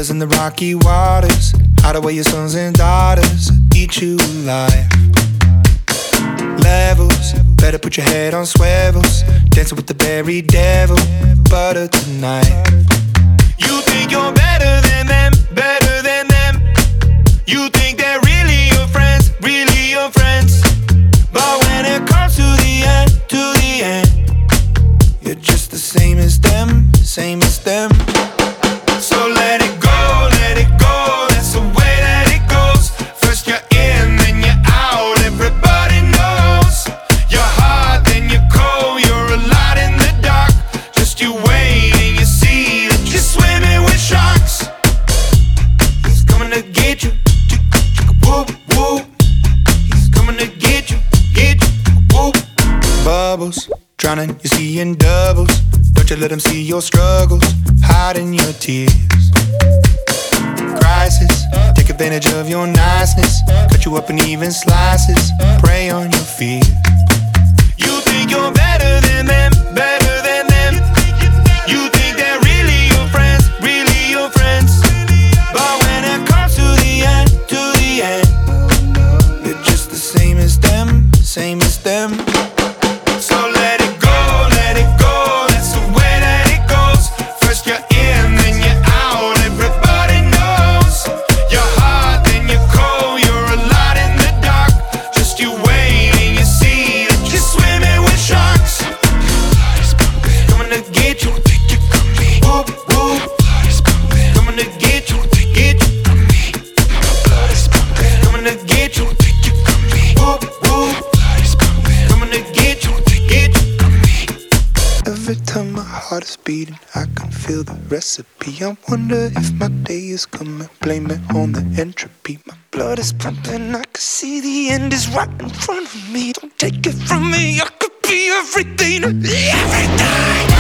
Flooders in the rocky waters, hide away your sons and daughters, eat you alive. Levels, better put your head on swivels, dancing with the very devil, butter tonight. You think you're better than them, better than them. You think they're really your friends, really your friends. But when it comes to the end, you're just the same as them, same as them. So let it go, that's the way that it goes. First you're in, then you're out, everybody knows. You're hot, then you're cold, you're a lot in the dark. Just you wait and you see that you're swimming with sharks. He's coming to get you, whoop, whoop. He's coming to get you, whoop. Bubbles, drowning, you see in doubles. Don't you let him see your struggles, hiding your tears. Crisis, take advantage of your niceness, cut you up in even slices, prey on your fears. You think you're better than them, better than them. You think they're really your friends, really your friends. But when it comes to the end, you're just the same as them, same as them. So let it go, that's the way that it goes. First you're in, then you're out, everybody knows. You're hot, then you're cold, you're a lot in the dark. Just you wait and you see that you're swimming with sharks. Coming to get you, whoop, whoop. Coming to get you, coming to get you, whoop, whoop. Coming to get you. Every time my heart is beating, I can feel the recipe. I wonder if my day is coming, blame it on the entropy. My blood is pumping, I can see the end is right in front of me. Don't take it from me, I could be everything, everything.